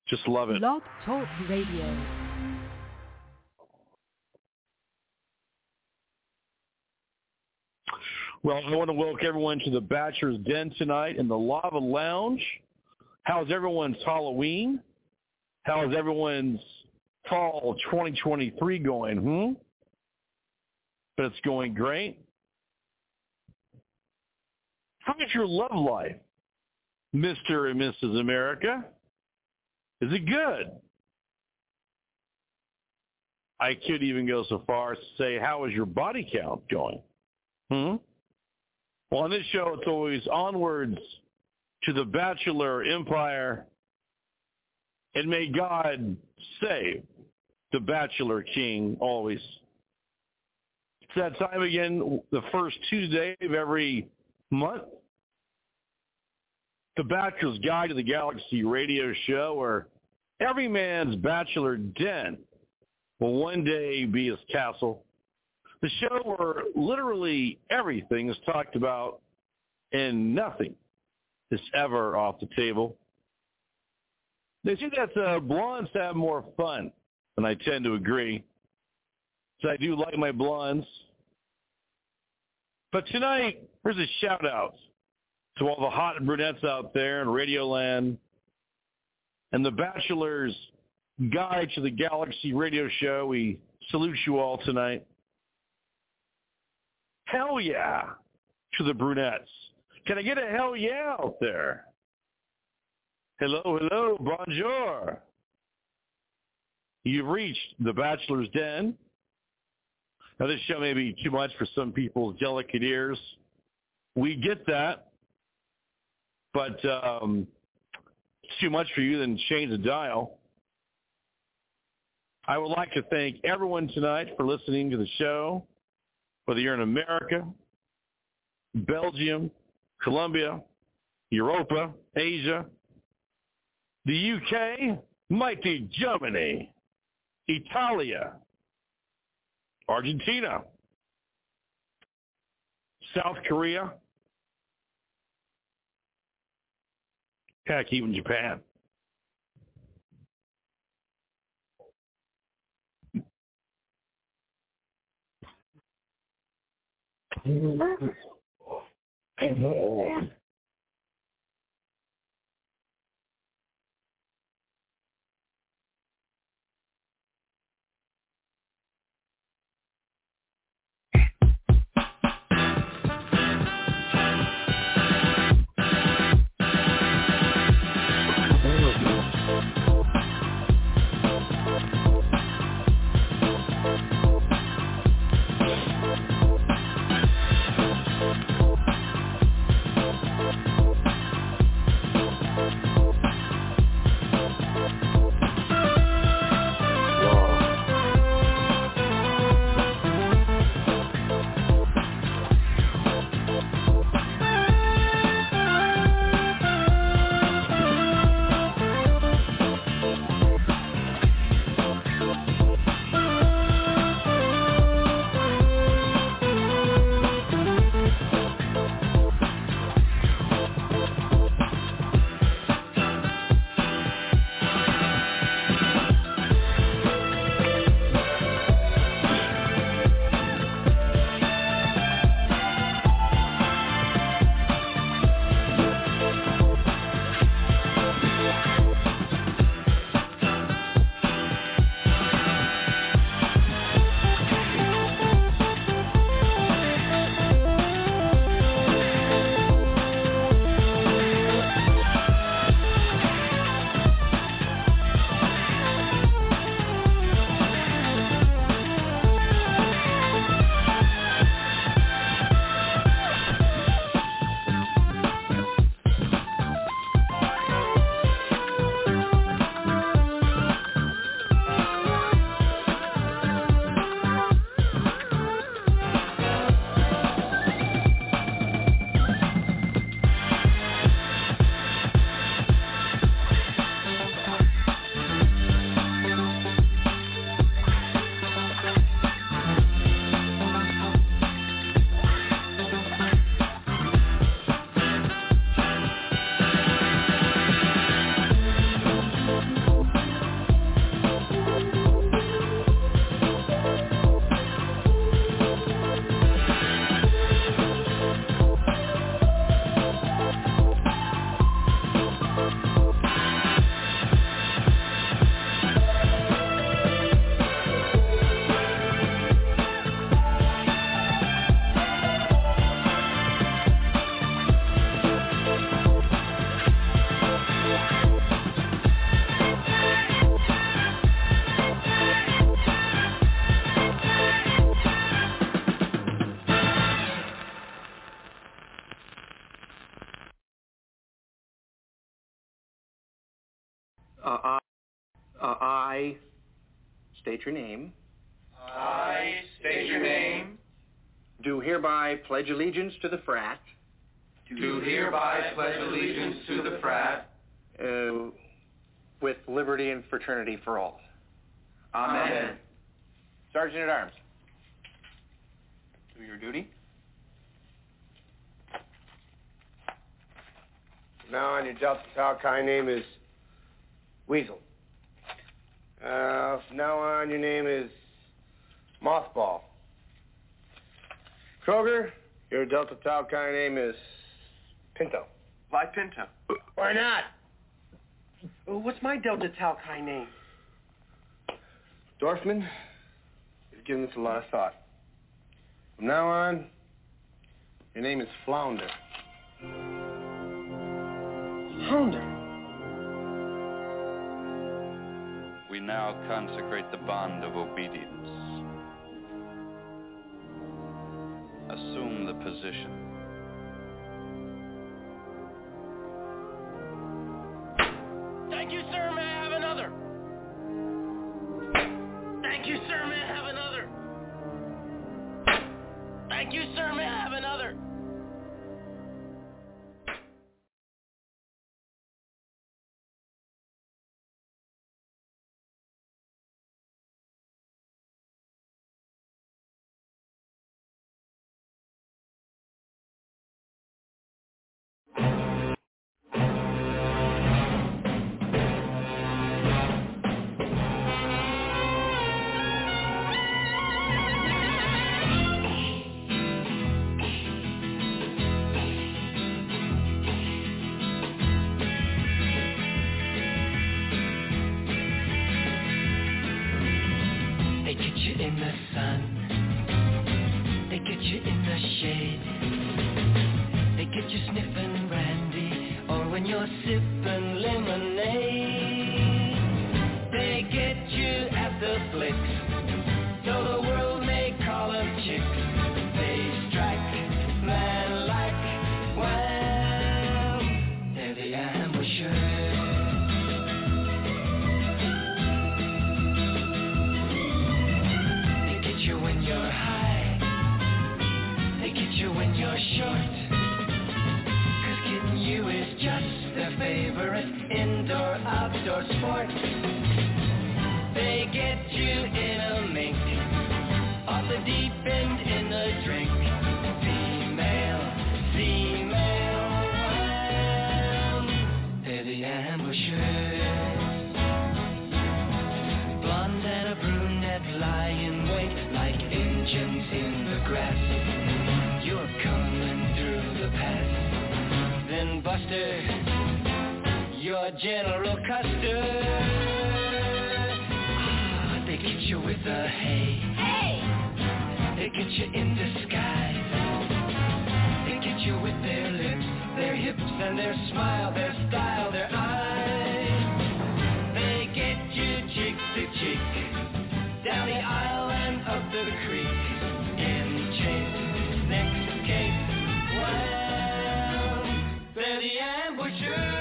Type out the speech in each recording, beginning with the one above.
Just love it. Blog Talk Radio. Well, I want to welcome everyone to the Bachelor's Den tonight in the Lava Lounge. How's everyone's Halloween? How's everyone's fall 2023 going? But it's going great. How is your love life, Mr. and Mrs. America? Is it good? I could even go so far as to say, how is your body count going? Well, on this show, it's always onwards to the Bachelor Empire, and may God save the Bachelor King always. It's that time again, the first Tuesday of every month. The Bachelor's Guide to the Galaxy radio show, where every man's bachelor den will one day be his castle. The show where literally everything is talked about and nothing is ever off the table. They say that blondes have more fun, and I tend to agree. So I do like my blondes. But tonight, here's a shout-out to all the hot brunettes out there in Radioland and the Bachelor's Guide to the Galaxy radio show. We salute you all tonight. Hell yeah to the brunettes. Can I get a hell yeah out there? Hello, bonjour. You've reached the Bachelor's Den. Now, this show may be too much for some people's delicate ears. We get that. But it's too much for you, then change the dial. I would like to thank everyone tonight for listening to the show, whether you're in America, Belgium, Colombia, Europa, Asia, the UK, mighty Germany, Italia, Argentina, South Korea, heck, even Japan. I state your name. I state your name. Do hereby pledge allegiance to the frat. Do hereby pledge allegiance to the frat. With liberty and fraternity for all. Amen. Sergeant at Arms. Do your duty. Now on, your Delta Tau Chi name is Weasel. From now on, your name is Mothball. Kroger, your Delta Tau Chi name is Pinto. Why Pinto? Why not? What's my Delta Tau Chi name? Dorfman is giving this a lot of thought. From now on, your name is Flounder. Flounder? We now consecrate the bond of obedience. Assume the position. Thank you, sir. May I have another? Thank you, sir. May I have another? Thank you, sir. May I have another? General Custer. They get you with a hey. They get you in disguise. They get you with their lips, their hips, and their smile, their style, their eyes. They get you cheek to cheek, down the aisle and up the creek, in chase, next case. Well, they're the ambushers.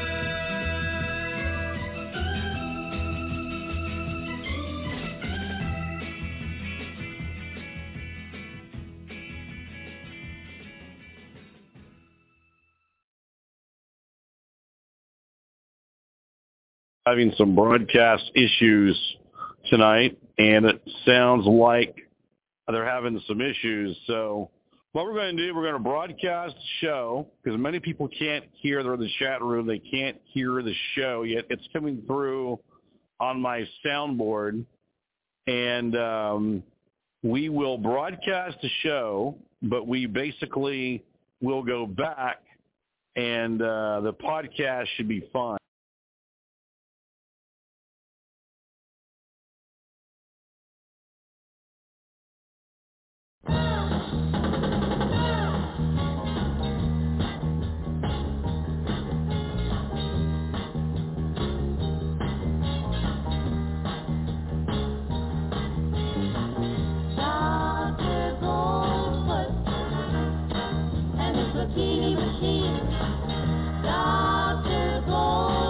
Having some broadcast issues tonight, and it sounds like they're having some issues. So what we're going to do, we're going to broadcast the show, because many people can't hear. They're in the chat room. They can't hear the show yet. It's coming through on my soundboard, and we will broadcast the show, but we basically will go back, and the podcast should be fine. Machine, Dr. Gold.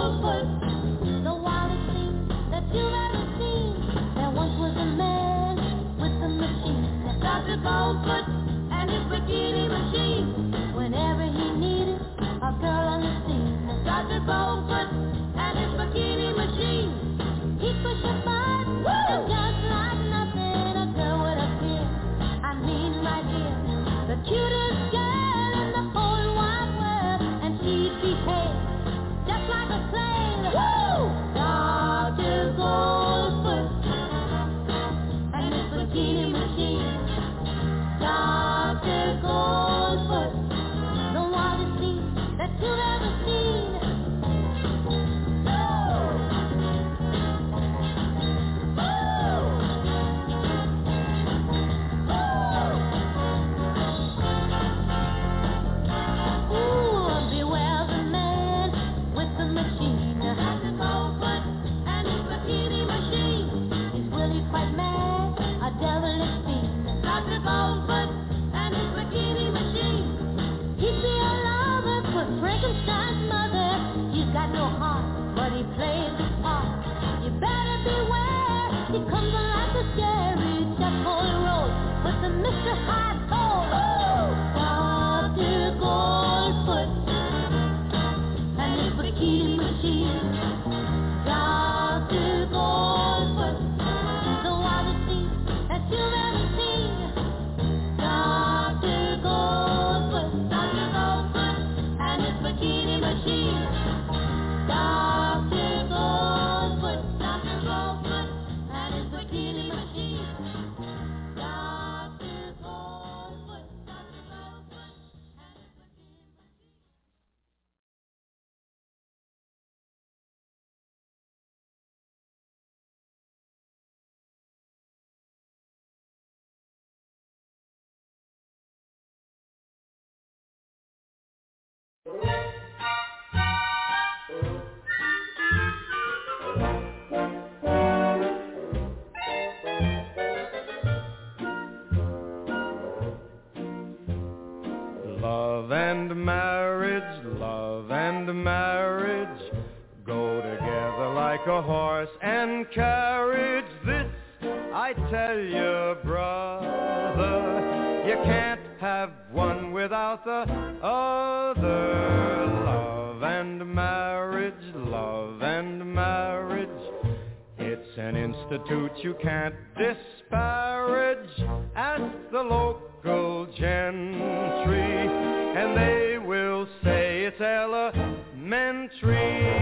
like a horse and carriage. This I tell you, brother, you can't have one without the other. Love and marriage, love and marriage, it's an institute you can't disparage. Ask the local gentry, and they will say it's elementary.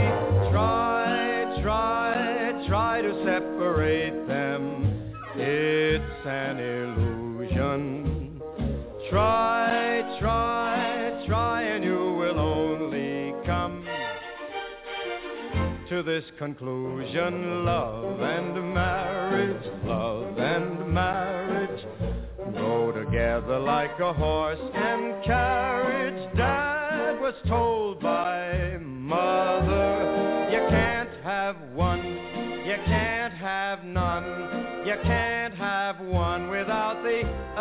Try to separate them, it's an illusion. Try, and you will only come to this conclusion. Love and marriage go together like a horse and carriage. Dad was told by mother, you can't have one, you can't have none, you can't have one without the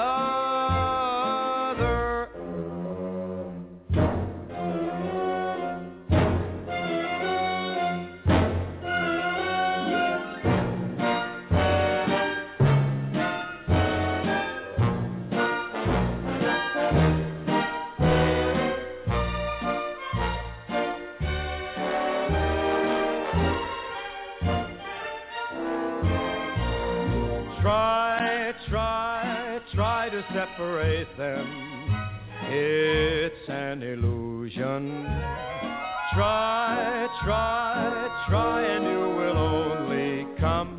other. Try to separate them, it's an illusion. Try, and you will only come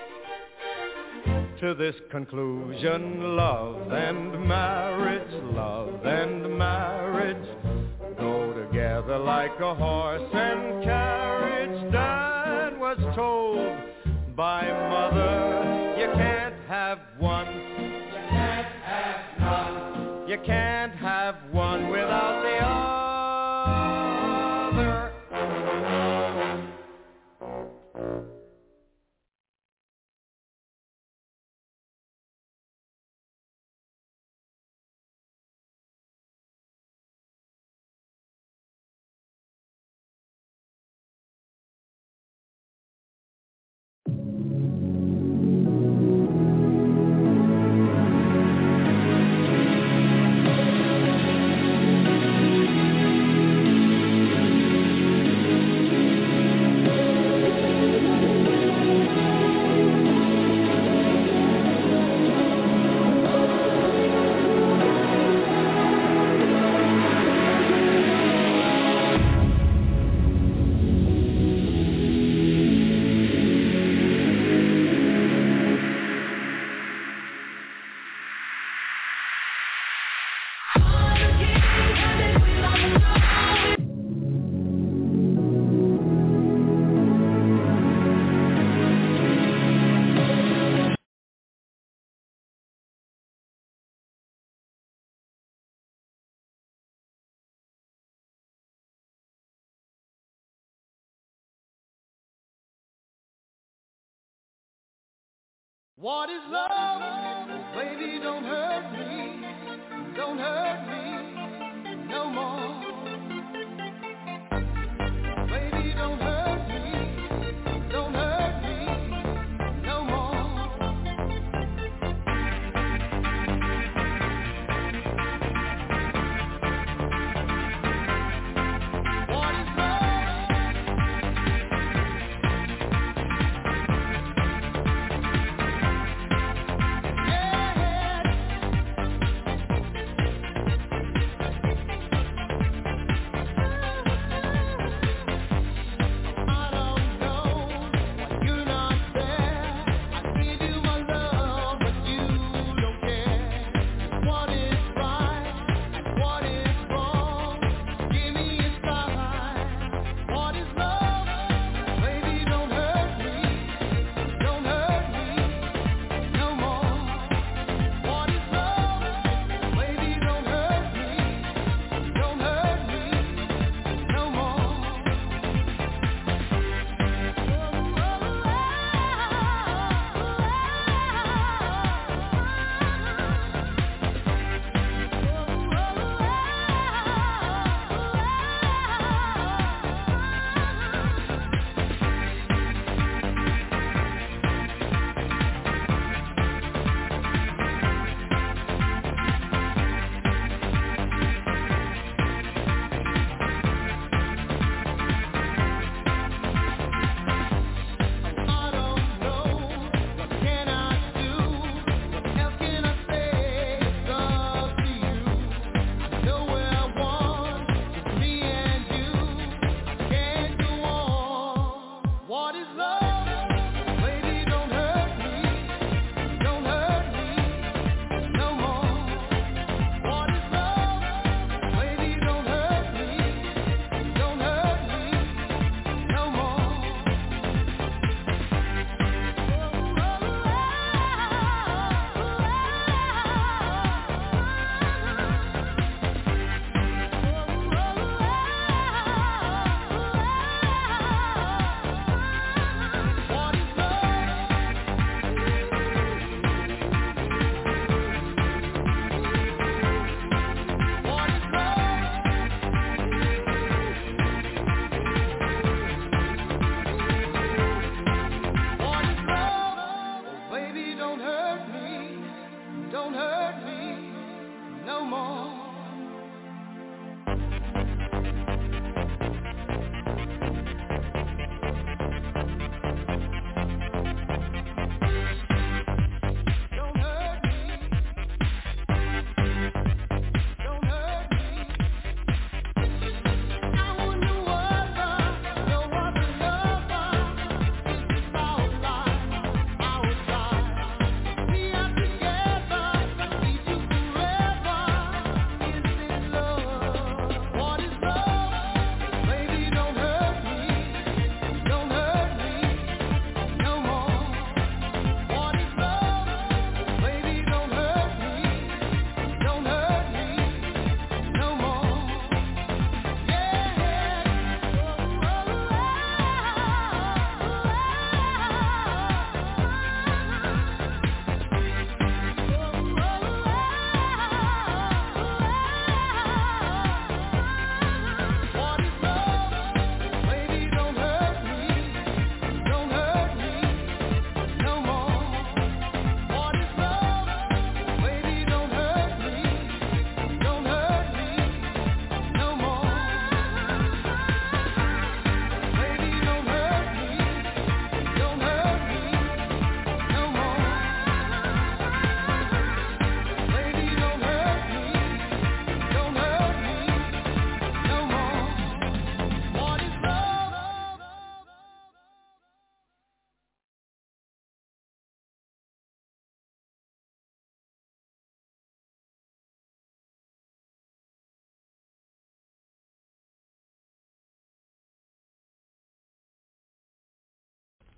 to this conclusion. Love and marriage go together like a horse and carriage. Dad was told by mother, you can't have one, you can't have one without the other. What is love? Baby, don't hurt me no more. Baby, don't hurt me no more. What is love?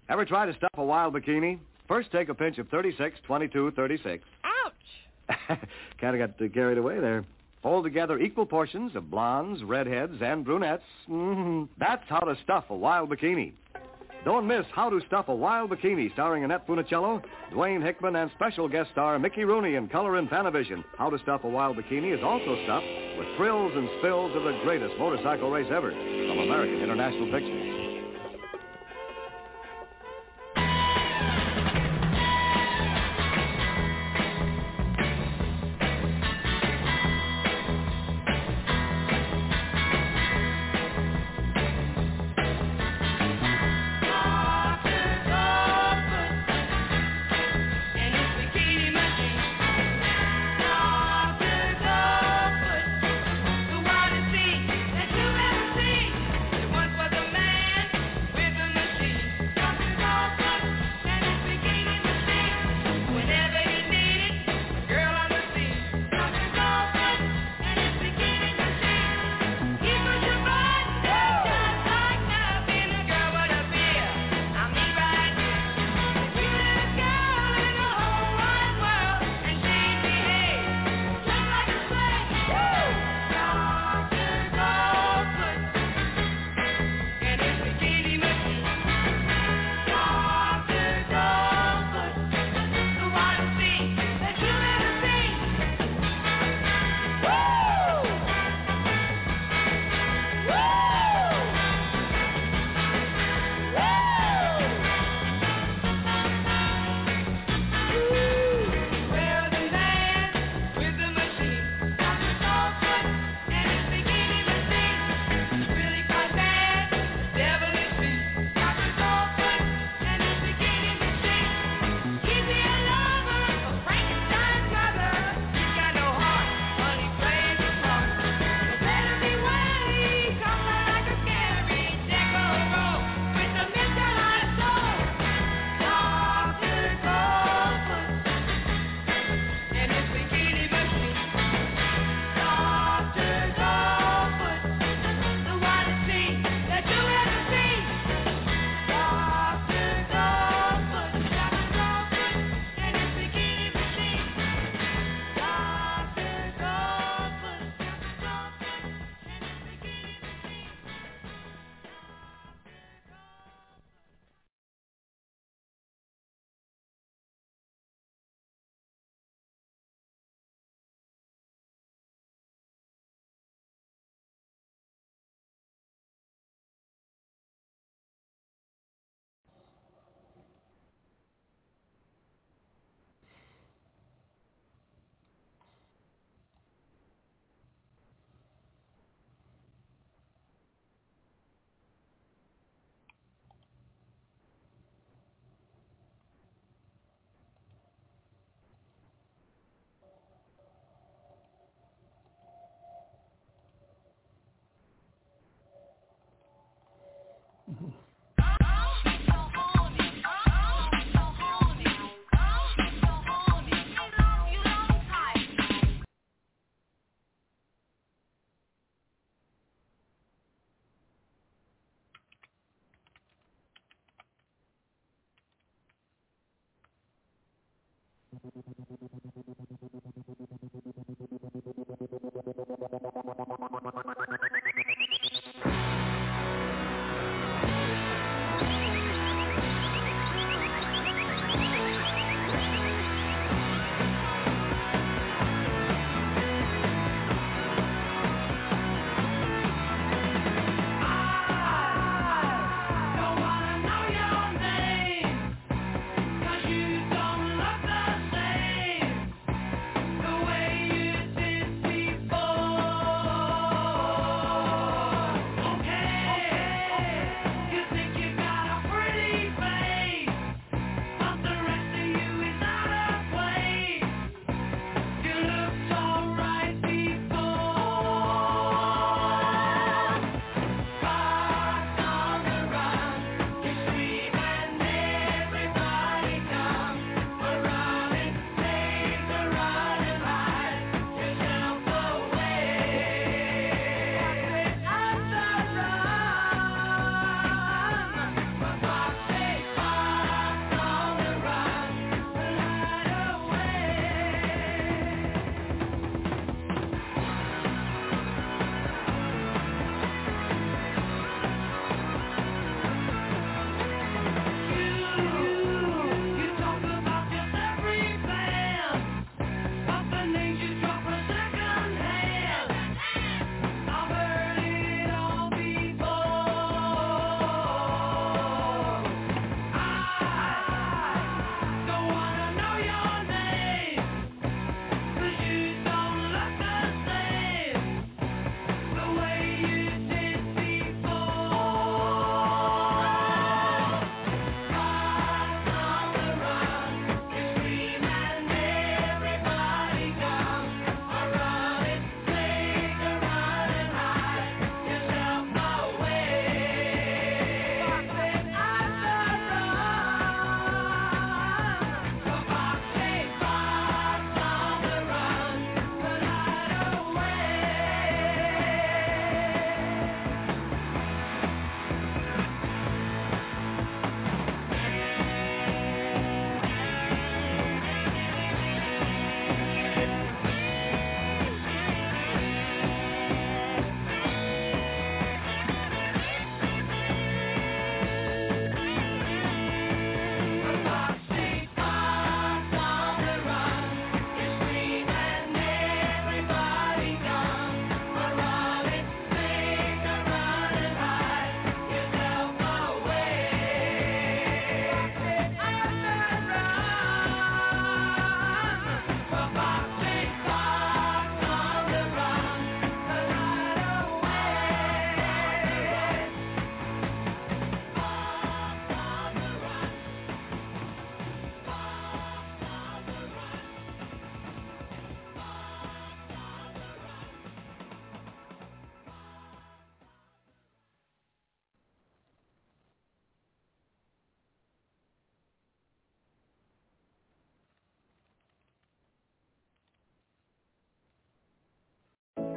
Ever try to stuff a wild bikini? First, take a pinch of 36, 22, 36. Ouch! Kind of got carried away there. Fold together equal portions of blondes, redheads, and brunettes. That's how to stuff a wild bikini. Don't miss How to Stuff a Wild Bikini, starring Annette Funicello, Dwayne Hickman, and special guest star Mickey Rooney in color in Panavision. How to Stuff a Wild Bikini is also stuffed with thrills and spills of the greatest motorcycle race ever from American International Pictures.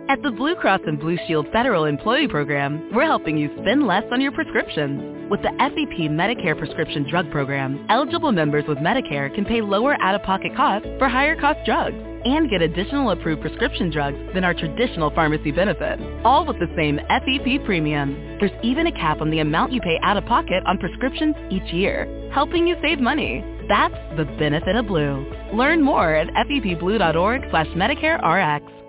At the Blue Cross and Blue Shield Federal Employee Program, we're helping you spend less on your prescriptions. With the FEP Medicare Prescription Drug Program, eligible members with Medicare can pay lower out-of-pocket costs for higher-cost drugs and get additional approved prescription drugs than our traditional pharmacy benefit, all with the same FEP premium. There's even a cap on the amount you pay out-of-pocket on prescriptions each year, helping you save money. That's the benefit of Blue. Learn more at fepblue.org/MedicareRx.